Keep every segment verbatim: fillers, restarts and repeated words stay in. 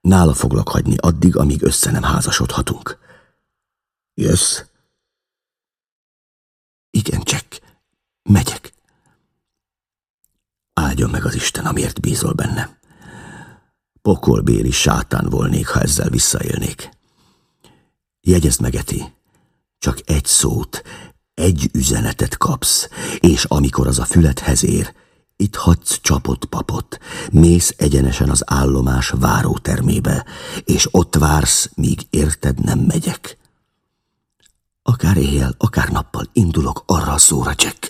Nála foglak hagyni addig, amíg össze nem házasodhatunk. Jössz? Igen, Jack. Megyek. Áldjon meg az Isten, amiért bízol bennem. Pokolbéli sátán volnék, ha ezzel visszaélnék. Jegyezd meg, Eti, csak egy szót, egy üzenetet kapsz, és amikor az a fülethez ér, itt hagysz csapott papot, mész egyenesen az állomás várótermébe, és ott vársz, míg érted nem megyek. Akár éjjel, akár nappal indulok arra a szóra, Jack.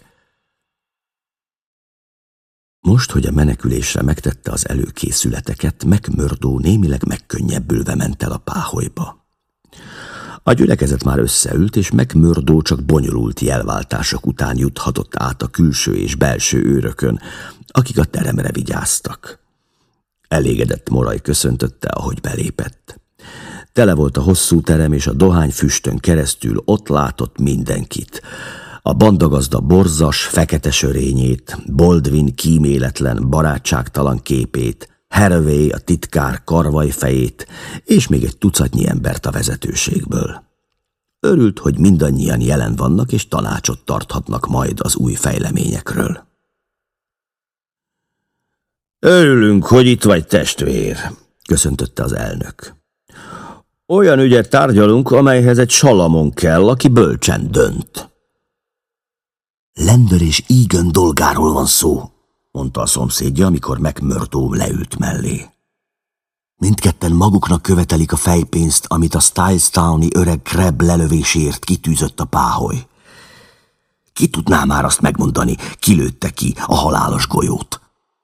Most, hogy a menekülésre megtette az előkészületeket, McMurdo némileg megkönnyebbülve ment el a páholyba. A gyülekezet már összeült, és McMurdo csak bonyolult jelváltások után juthatott át a külső és belső őrökön, akik a teremre vigyáztak. Elégedett moraj köszöntötte, ahogy belépett. Tele volt a hosszú terem, és a dohányfüstön keresztül ott látott mindenkit. A bandagazda borzas, fekete sörényét, Baldwin kíméletlen, barátságtalan képét, Haraway a titkár karvajfejét, és még egy tucatnyi embert a vezetőségből. Örült, hogy mindannyian jelen vannak, és tanácsot tarthatnak majd az új fejleményekről. Örülünk, hogy itt vagy, testvér, köszöntötte az elnök. Olyan ügyet tárgyalunk, amelyhez egy Salamon kell, aki bölcsen dönt. Lender és Egan dolgáról van szó, mondta a szomszédja, amikor McMurdo leült mellé. Mindketten maguknak követelik a fejpénzt, amit a Styles-towni öreg Crab lelövéséért kitűzött a páholy. Ki tudná már azt megmondani, kilőtte ki a halálos golyót?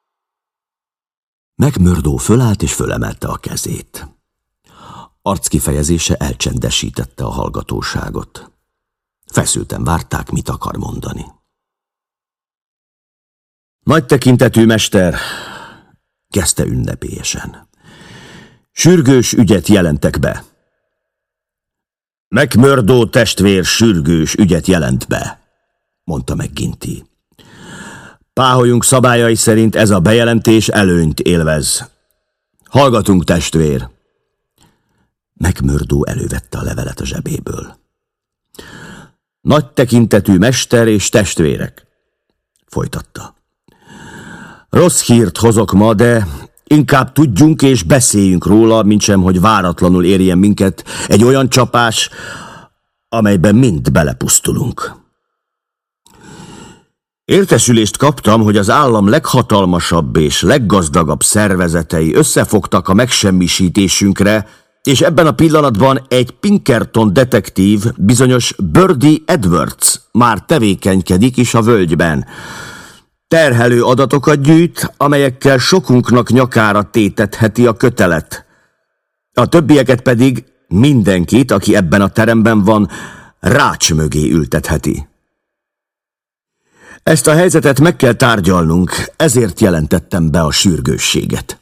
McMurdo fölállt és fölemelte a kezét. Arckifejezése elcsendesítette a hallgatóságot. Feszülten várták, mit akar mondani. Nagy tekintetű mester, kezdte ünnepélyesen. Sürgős ügyet jelentek be. McMurdo testvér sürgős ügyet jelent be, mondta McGinty. Páholyunk szabályai szerint ez a bejelentés előnyt élvez. Hallgatunk, testvér! McMurdo elővette a levelet a zsebéből. Nagy tekintetű mester és testvérek, folytatta. Rossz hírt hozok ma, de inkább tudjunk és beszéljünk róla, mintsem, hogy váratlanul érjen minket egy olyan csapás, amelyben mind belepusztulunk. Értesülést kaptam, hogy az állam leghatalmasabb és leggazdagabb szervezetei összefogtak a megsemmisítésünkre, és ebben a pillanatban egy Pinkerton detektív, bizonyos Birdie Edwards már tevékenykedik is a völgyben. Terhelő adatokat gyűjt, amelyekkel sokunknak nyakára tétetheti a kötelet. A többieket pedig mindenkit, aki ebben a teremben van, rács mögé ültetheti. Ezt a helyzetet meg kell tárgyalnunk, ezért jelentettem be a sürgősséget.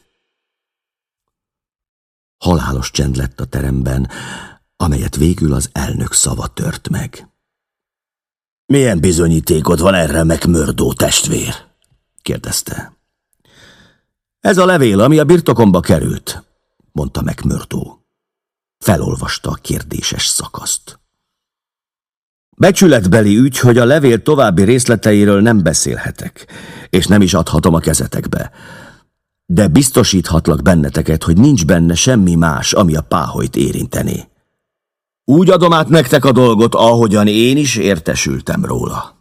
Halálos csend lett a teremben, amelyet végül az elnök szava tört meg. Milyen bizonyítékod van erre, McMurdo testvér? kérdezte. Ez a levél, ami a birtokomba került, mondta McMurdo. Felolvasta a kérdéses szakaszt. Becsületbeli ügy, hogy a levél további részleteiről nem beszélhetek, és nem is adhatom a kezetekbe. De biztosíthatlak benneteket, hogy nincs benne semmi más, ami a páholyt érinteni. Úgy adom át nektek a dolgot, ahogyan én is értesültem róla.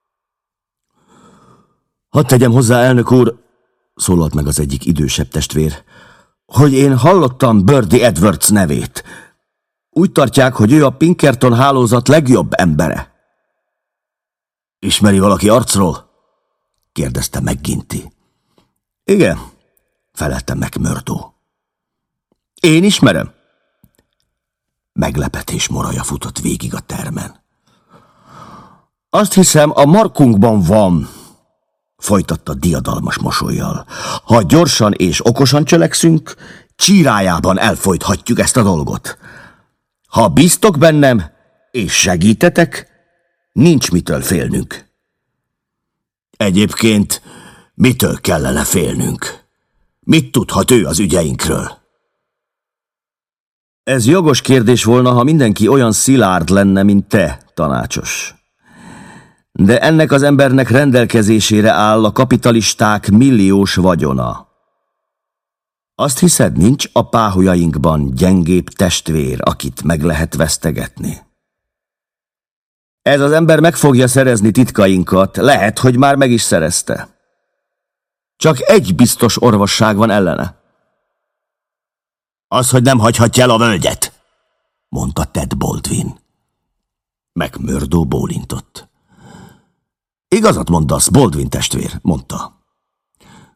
Hadd tegyem hozzá, elnök úr, szólalt meg az egyik idősebb testvér, hogy én hallottam Birdie Edwards nevét. Úgy tartják, hogy ő a Pinkerton hálózat legjobb embere. Ismeri valaki arcról? kérdezte McGinty. Igen, felelte McMurdo. Én ismerem. Meglepetés moraja futott végig a termen. Azt hiszem, a markunkban van, folytatta diadalmas mosollyal. Ha gyorsan és okosan cselekszünk, csírájában elfojthatjuk ezt a dolgot. Ha bíztok bennem, és segítetek, nincs mitől félnünk. Egyébként mitől kellene félnünk? Mit tudhat ő az ügyeinkről? Ez jogos kérdés volna, ha mindenki olyan szilárd lenne, mint te, tanácsos. De ennek az embernek rendelkezésére áll a kapitalisták milliós vagyona. Azt hiszed, nincs a páholyainkban gyengébb testvér, akit meg lehet vesztegetni? Ez az ember meg fogja szerezni titkainkat, lehet, hogy már meg is szerezte. Csak egy biztos orvosság van ellene. Az, hogy nem hagyhatja el a völgyet, mondta Ted Baldwin. McMurdo bólintott. Igazat mondasz, Baldwin testvér, mondta.